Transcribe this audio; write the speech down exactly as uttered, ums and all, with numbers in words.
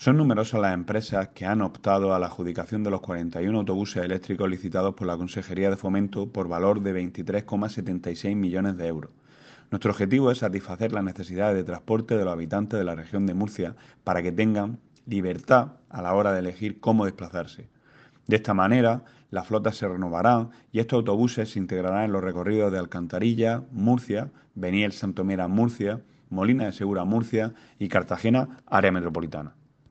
Son numerosas las empresas que han optado a la adjudicación de los cuarenta y uno autobuses eléctricos licitados por la Consejería de Fomento por valor de veintitrés coma setenta y seis millones de euros. Nuestro objetivo es satisfacer las necesidades de transporte de los habitantes de la región de Murcia para que tengan libertad a la hora de elegir cómo desplazarse. De esta manera, las flotas se renovarán y estos autobuses se integrarán en los recorridos de Alcantarilla, Murcia, Beniel Santomera, Murcia, Molina de Segura, Murcia y Cartagena, área metropolitana.